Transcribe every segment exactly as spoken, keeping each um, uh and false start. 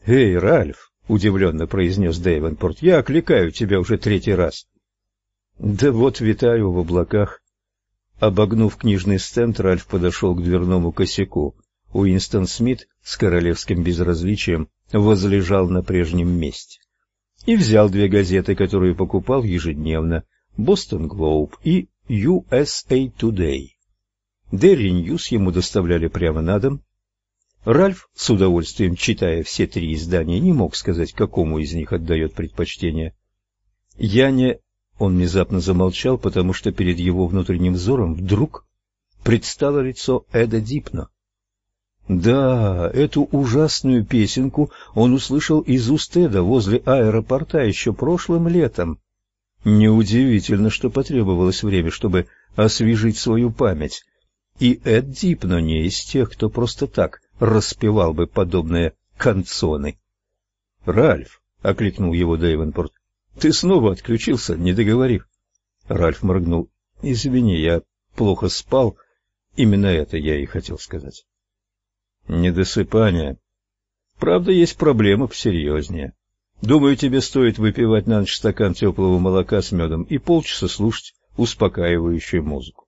«Эй, Ральф!» — удивленно произнес Дейвенпорт. «Я окликаю тебя уже третий раз». «Да вот витаю в облаках». Обогнув книжный стенд, Ральф подошел к дверному косяку. Уинстон Смит с королевским безразличием возлежал на прежнем месте. И взял две газеты, которые покупал ежедневно, «Бостон Глоуб» и «ю эс эй Today». Дерри Ньюс ему доставляли прямо на дом. Ральф, с удовольствием читая все три издания, не мог сказать, какому из них отдает предпочтение. «Я не...» Он внезапно замолчал, потому что перед его внутренним взором вдруг предстало лицо Эда Дипно. Да, эту ужасную песенку он услышал из уст Эда возле аэропорта еще прошлым летом. Неудивительно, что потребовалось время, чтобы освежить свою память. И Эд Дипно не из тех, кто просто так распевал бы подобные канцоны. «Ральф», — окликнул его Дейвенпорт, — «ты снова отключился, не договорив». Ральф моргнул. «Извини, я плохо спал. Именно это я и хотел сказать». «Недосыпание. Правда, есть проблема посерьезнее. Думаю, тебе стоит выпивать на ночь стакан теплого молока с медом и полчаса слушать успокаивающую музыку».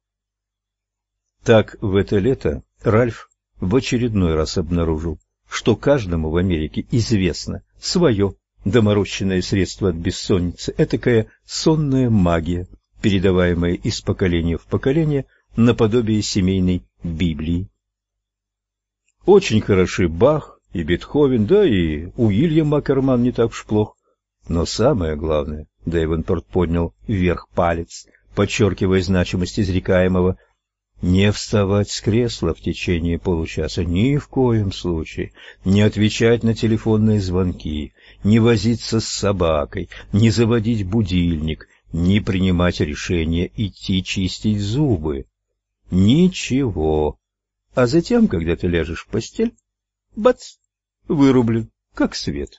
Так в это лето Ральф в очередной раз обнаружил, что каждому в Америке известно свое доморощенное средство от бессонницы, этакая сонная магия, передаваемая из поколения в поколение наподобие семейной Библии. Очень хороши Бах и Бетховен, да и Уильям Аккерман не так уж плох. Но самое главное, Дейвенпорт поднял вверх палец, подчеркивая значимость изрекаемого, не вставать с кресла в течение получаса, ни в коем случае, не отвечать на телефонные звонки, не возиться с собакой, не заводить будильник, не принимать решение идти чистить зубы. Ничего. А затем, когда ты ляжешь в постель, бац, вырублен, как свет.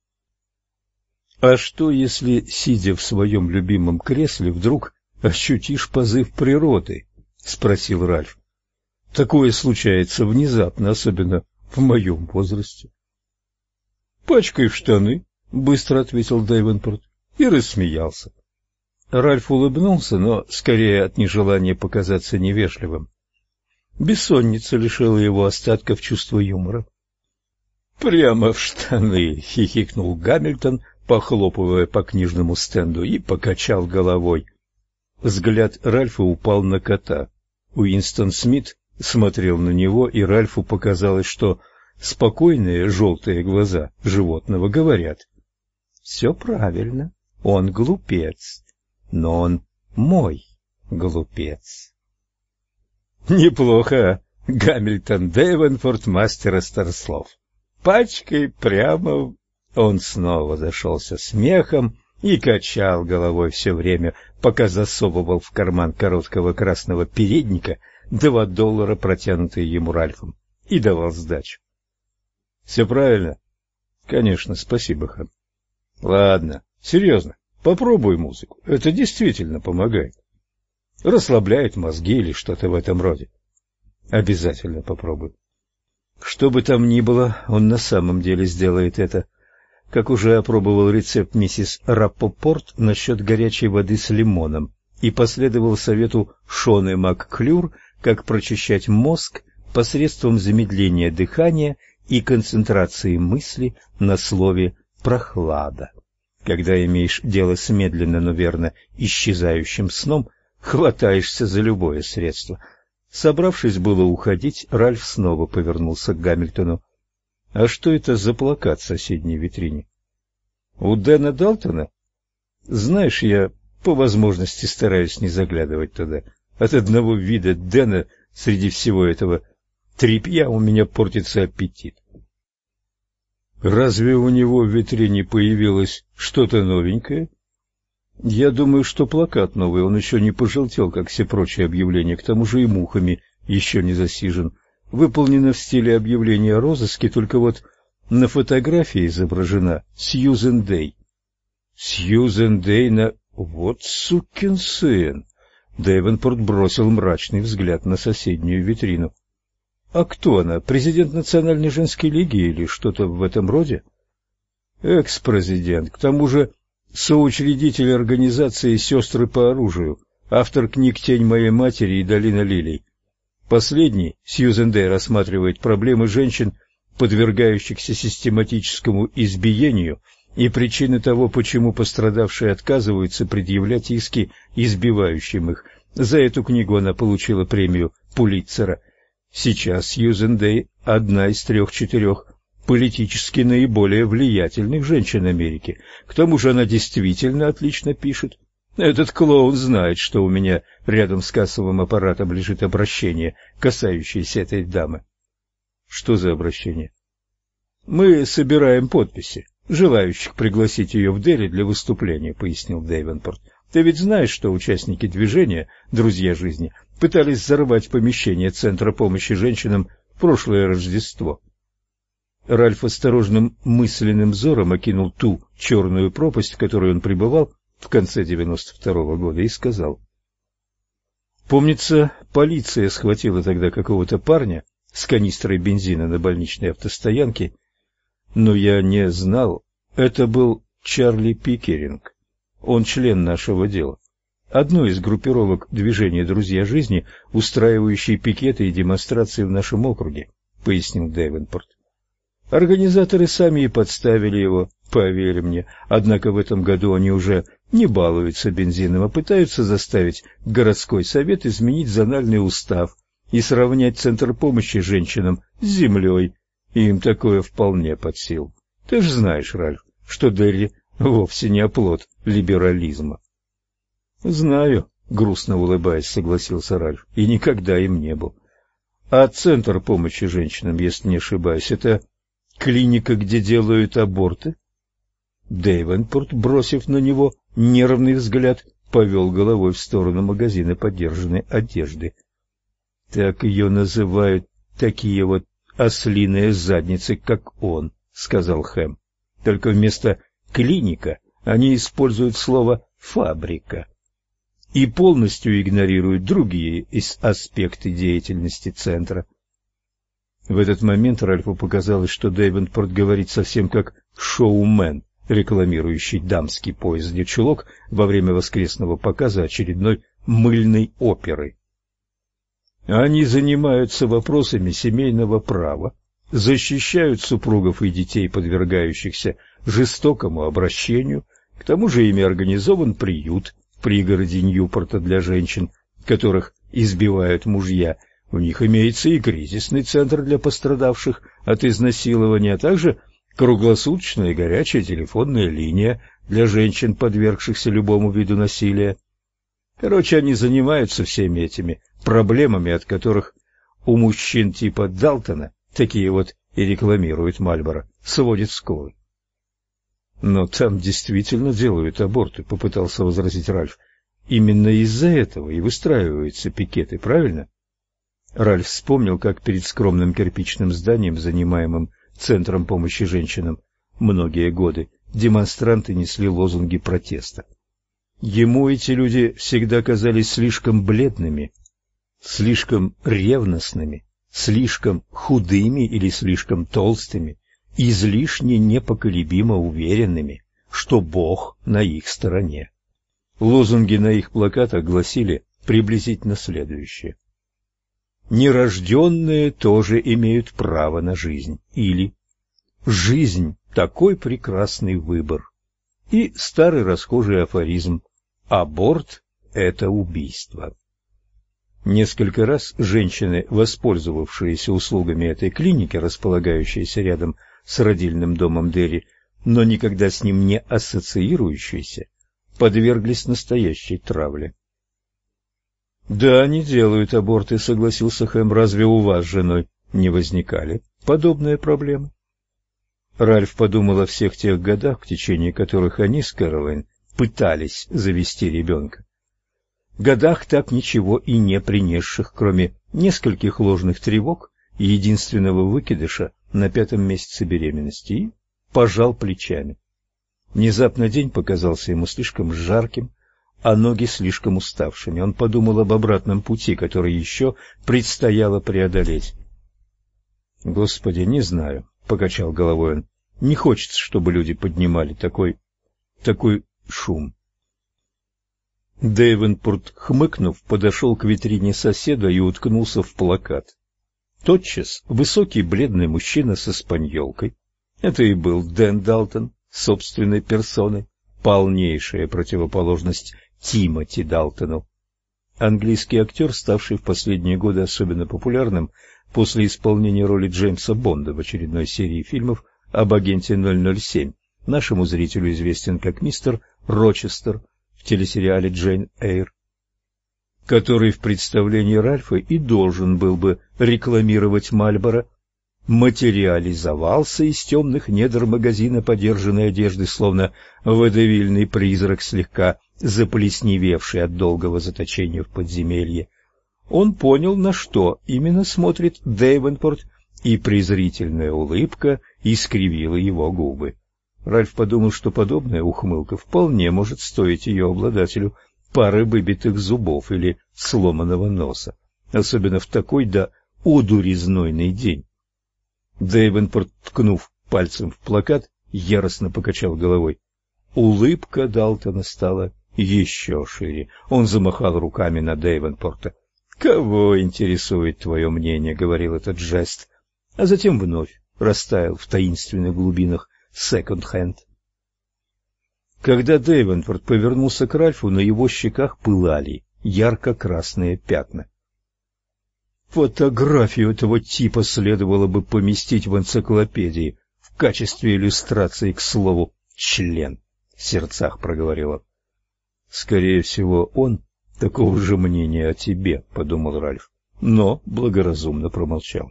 А что, если, сидя в своем любимом кресле, вдруг ощутишь позыв природы? — спросил Ральф. — Такое случается внезапно, особенно в моем возрасте. — Пачкай в штаны, — быстро ответил Дейвенпорт и рассмеялся. Ральф улыбнулся, но скорее от нежелания показаться невежливым. Бессонница лишила его остатков чувства юмора. — Прямо в штаны! — хихикнул Гамильтон, похлопывая по книжному стенду, и покачал головой. Взгляд Ральфа упал на кота. Уинстон Смит смотрел на него, и Ральфу показалось, что спокойные желтые глаза животного говорят: «Все правильно, он глупец, но он мой глупец». Неплохо, Гамильтон Дейвенпорт, мастер острслов. Пачкой прямо... Он снова зашелся смехом и качал головой все время, пока засовывал в карман короткого красного передника два доллара, протянутые ему Ральфом, и давал сдачу. — Все правильно? — Конечно, спасибо, Хан. — Ладно, серьезно, попробуй музыку, это действительно помогает. Расслабляет мозги или что-то в этом роде. Обязательно попробуй. Что бы там ни было, он на самом деле сделает это. Как уже опробовал рецепт миссис Раппопорт насчет горячей воды с лимоном и последовал совету Шоны МакКлюр, как прочищать мозг посредством замедления дыхания и концентрации мысли на слове «прохлада». Когда имеешь дело с медленно, но верно исчезающим сном, хватаешься за любое средство. Собравшись было уходить, Ральф снова повернулся к Гамильтону. — А что это за плакат в соседней витрине? — У Дэна Далтона? Знаешь, я по возможности стараюсь не заглядывать туда. От одного вида Дэна среди всего этого тряпья у меня портится аппетит. — Разве у него в витрине появилось что-то новенькое? — Я думаю, что плакат новый, он еще не пожелтел, как все прочие объявления, к тому же и мухами еще не засижен. Выполнено в стиле объявления о розыске, только вот на фотографии изображена Сьюзен Дэй. Сьюзен Дэй на... Вот сукин сын! Дейвенпорт бросил мрачный взгляд на соседнюю витрину. А кто она, президент Национальной женской лиги или что-то в этом роде? Экс-президент, к тому же соучредитель организации «Сестры по оружию», автор книг «Тень моей матери» и «Долина лилий». Последний, Сьюзен Дэй, рассматривает проблемы женщин, подвергающихся систематическому избиению, и причины того, почему пострадавшие отказываются предъявлять иски избивающим их. За эту книгу она получила премию Пулитцера. Сейчас Сьюзен Дэй – одна из трех-четырех политически наиболее влиятельных женщин Америки. К тому же она действительно отлично пишет. Этот клоун знает, что у меня рядом с кассовым аппаратом лежит обращение, касающееся этой дамы. Что за обращение? Мы собираем подписи, желающих пригласить ее в Дели для выступления, пояснил Дэвенпорт. Ты ведь знаешь, что участники движения «Друзья жизни» пытались взорвать помещение Центра помощи женщинам в прошлое Рождество. Ральф осторожным мысленным взором окинул ту черную пропасть, в которой он пребывал в конце девяносто второго года, и сказал: «Помнится, полиция схватила тогда какого-то парня с канистрой бензина на больничной автостоянке, но я не знал, это был Чарли Пикеринг. Он член нашего дела, одной из группировок движения «Друзья жизни», устраивающей пикеты и демонстрации в нашем округе», — пояснил Дэвенпорт. «Организаторы сами и подставили его, поверь мне, однако в этом году они уже не балуются бензином, а пытаются заставить городской совет изменить зональный устав и сравнять Центр помощи женщинам с землей. Им такое вполне под силу. Ты же знаешь, Ральф, что Дерри вовсе не оплот либерализма». «Знаю», — грустно улыбаясь, согласился Ральф, — «и никогда им не был. А Центр помощи женщинам, если не ошибаюсь, это клиника, где делают аборты?» Дэвенпорт, бросив на него нервный взгляд, повел головой в сторону магазина подержанной одежды. «Так ее называют такие вот ослиные задницы, как он», — сказал Хэм. «Только вместо «клиника» они используют слово «фабрика» и полностью игнорируют другие аспекты деятельности центра». В этот момент Ральфу показалось, что Дэвенпорт говорит совсем как шоумен, рекламирующий дамский пояс для чулок во время воскресного показа очередной мыльной оперы. Они занимаются вопросами семейного права, защищают супругов и детей, подвергающихся жестокому обращению. К тому же ими организован приют в пригороде Ньюпорта для женщин, которых избивают мужья. У них имеется и кризисный центр для пострадавших от изнасилования, а также круглосуточная и горячая телефонная линия для женщин, подвергшихся любому виду насилия. Короче, они занимаются всеми этими проблемами, от которых у мужчин типа Далтона, такие вот и рекламируют Мальборо, сводит скулы. «Но там действительно делают аборты», — попытался возразить Ральф. «Именно из-за этого и выстраиваются пикеты, правильно?» Ральф вспомнил, как перед скромным кирпичным зданием, занимаемым Центром помощи женщинам, многие годы демонстранты несли лозунги протеста. Ему эти люди всегда казались слишком бледными, слишком ревностными, слишком худыми или слишком толстыми, излишне непоколебимо уверенными, что Бог на их стороне. Лозунги на их плакатах гласили приблизительно следующее: «Нерожденные тоже имеют право на жизнь» или «Жизнь – такой прекрасный выбор» и старый расхожий афоризм «Аборт – это убийство». Несколько раз женщины, воспользовавшиеся услугами этой клиники, располагающейся рядом с родильным домом Дерри, но никогда с ним не ассоциирующиеся, подверглись настоящей травле. «Да, они делают аборты», — согласился Хэм. «Разве у вас с женой не возникали подобные проблемы?» Ральф подумал о всех тех годах, в течение которых они с Кэролайн пытались завести ребенка. Годах, так ничего и не принесших, кроме нескольких ложных тревог и единственного выкидыша на пятом месяце беременности, и пожал плечами. Внезапно день показался ему слишком жарким, а ноги слишком уставшими. Он подумал об обратном пути, который еще предстояло преодолеть. «Господи, не знаю», — покачал головой он. Не хочется, чтобы люди поднимали такой... такой шум. Дэйвенпорт, хмыкнув, подошел к витрине соседа и уткнулся в плакат. Тотчас высокий бледный мужчина с испаньолкой, это и был Дэн Далтон, собственной персоной, полнейшая противоположность Тимоти Далтону. Английский актер, ставший в последние годы особенно популярным после исполнения роли Джеймса Бонда в очередной серии фильмов об агенте ноль ноль семь, нашему зрителю известен как мистер Рочестер в телесериале «Джейн Эйр», который в представлении Ральфа и должен был бы рекламировать Мальборо, материализовался из темных недр магазина подержанной одежды, словно водевильный призрак, слегка заплесневевший от долгого заточения в подземелье. Он понял, на что именно смотрит Дэйвенпорт, и презрительная улыбка искривила его губы. Ральф подумал, что подобная ухмылка вполне может стоить ее обладателю пары выбитых зубов или сломанного носа, особенно в такой да одури знойный день. Дэйвенпорт, ткнув пальцем в плакат, яростно покачал головой. Улыбка Далтона стала еще шире. Он замахал руками на Дэйвенпорта. «Кого интересует твое мнение?» — говорил этот жест, а затем вновь растаял в таинственных глубинах секонд-хенд. Когда Дэйвенпорт повернулся к Ральфу, на его щеках пылали ярко-красные пятна. Фотографию этого типа следовало бы поместить в энциклопедии в качестве иллюстрации к слову «член», — в сердцах проговорил он. «Скорее всего, он такого же мнения о тебе», — подумал Ральф, но благоразумно промолчал.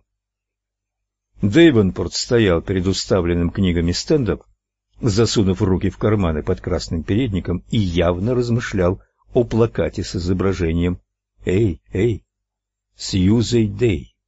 Дэйвенпорт стоял перед уставленным книгами стендом, засунув руки в карманы под красным передником, и явно размышлял о плакате с изображением «Эй, эй, Сьюзей Дэй».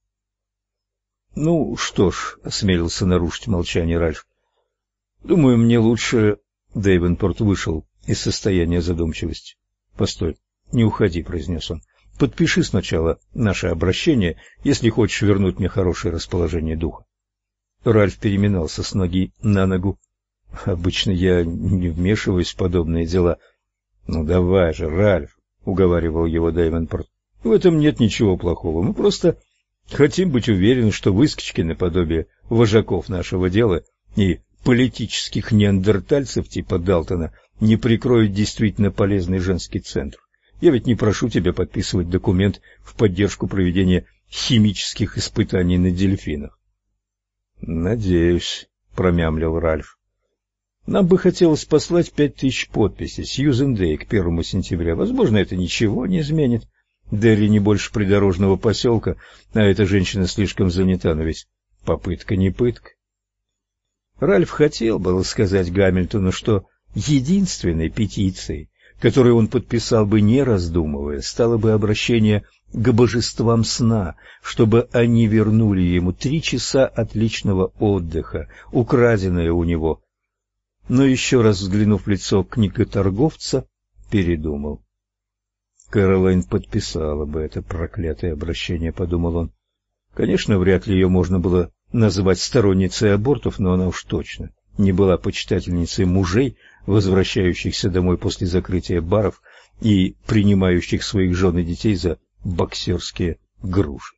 «Ну что ж», — осмелился нарушить молчание Ральф, — «думаю, мне лучше...» Дэйвенпорт вышел из состояния задумчивости. «Постой, не уходи», — произнес он. «Подпиши сначала наше обращение, если хочешь вернуть мне хорошее расположение духа». Ральф переминался с ноги на ногу. «Обычно я не вмешиваюсь в подобные дела». «Ну давай же, Ральф», — уговаривал его Дэйвенпорт. «В этом нет ничего плохого. Мы просто хотим быть уверены, что выскочки наподобие вожаков нашего дела и политических неандертальцев типа Далтона не прикроют действительно полезный женский центр. Я ведь не прошу тебя подписывать документ в поддержку проведения химических испытаний на дельфинах». «Надеюсь», — промямлил Ральф. «Нам бы хотелось послать пять тысяч подписей Сьюзен Дэй к первому сентября. Возможно, это ничего не изменит. Дерри не больше придорожного поселка, а эта женщина слишком занята, но ведь попытка не пытка». Ральф хотел было сказать Гамильтону, что единственной петицией, которую он подписал бы не раздумывая, стало бы обращение к божествам сна, чтобы они вернули ему три часа отличного отдыха, украденное у него. Но еще раз взглянув в лицо книготорговца, передумал. Кэролайн подписала бы это проклятое обращение, подумал он. Конечно, вряд ли ее можно было назвать сторонницей абортов, но она уж точно не была почитательницей мужей, возвращающихся домой после закрытия баров и принимающих своих жен и детей за боксерские груши.